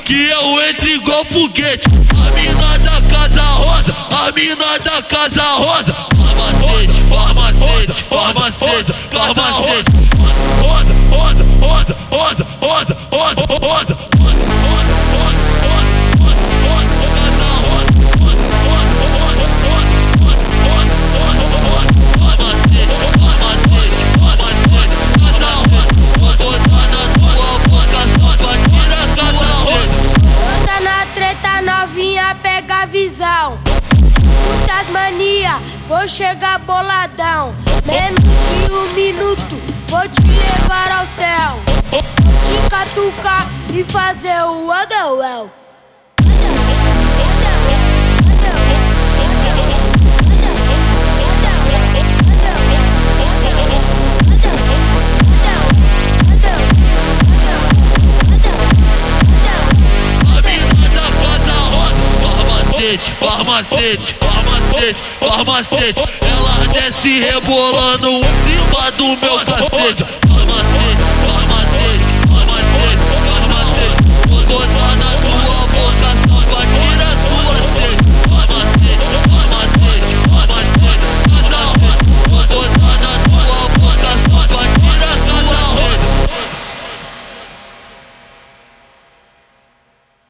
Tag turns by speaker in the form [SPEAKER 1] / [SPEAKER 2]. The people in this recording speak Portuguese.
[SPEAKER 1] que eu entro igual foguete. A mina da Casa Rosa, a mina da Casa Rosa. Farmacete, farmacete, farmacete, farmacete. Rosa, rosa, rosa, rosa, rosa, rosa, rosa, rosa.
[SPEAKER 2] Pega a visão, muitas mania, vou chegar boladão. Menos de 1 minuto, vou te levar ao céu. Vou te catucar e fazer o Underwell. Farmacete, farmacete, farmacete. Ela desce rebolando em cima do meu cacete. Farmacete,